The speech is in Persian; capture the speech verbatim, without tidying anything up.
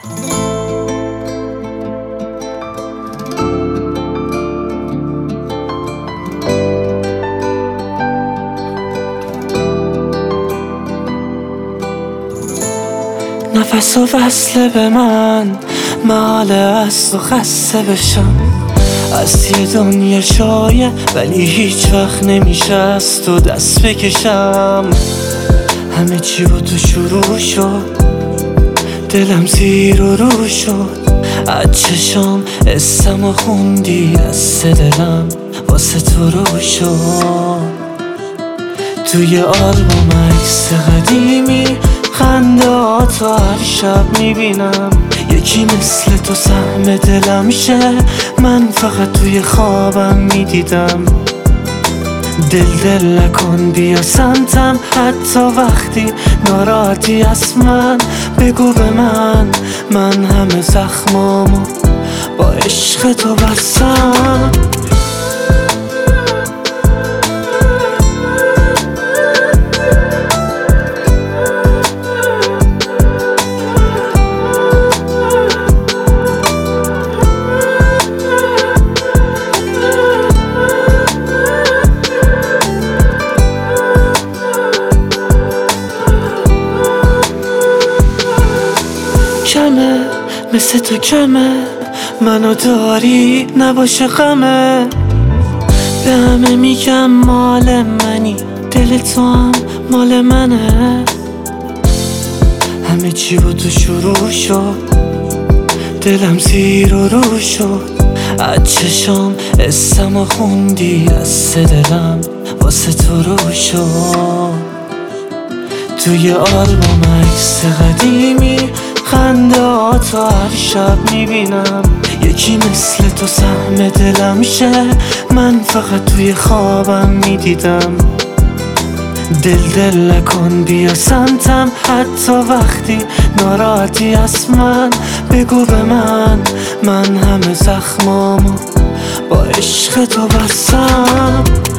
نفس و وصله به من محاله است و خسته بشم از یه دنیا شایع، ولی هیچ وقت نمیشه از تو دست بکشم. همه چی با تو شروع شد، دلم زیر و رو شد، از چشام اسم و خوندی، دست دلم واسه تو رو شد. توی آلبوم عکس قدیمی خنده ها تو هر شب میبینم، یکی مثل تو سهم دلم شه، من فقط توی خوابم میدیدم. دل دل نکن بیا سمتم، حتی وقتی ناراحتی از من بگو به من، من همه زخمامو با عشق تو بستم. کمه مثل تو کمه، منو داری نباشه غمه. به همه میگم مال منی، دل تو هم مال منه. همه چی با تو شروع شد، دلم زیر و رو شد، از چشام اسم و خوندی، دست دلم واسه تو رو شد. توی آلبوم عکس قدیمی خنده ها تو هر شب میبینم، یکی مثل تو سهم دلم شه، من فقط توی خوابم میدیدم. دل دل نکن بیا سمتم، حتی وقتی ناراحتی از من بگو به من، من همه زخمامو با عشق تو بستم.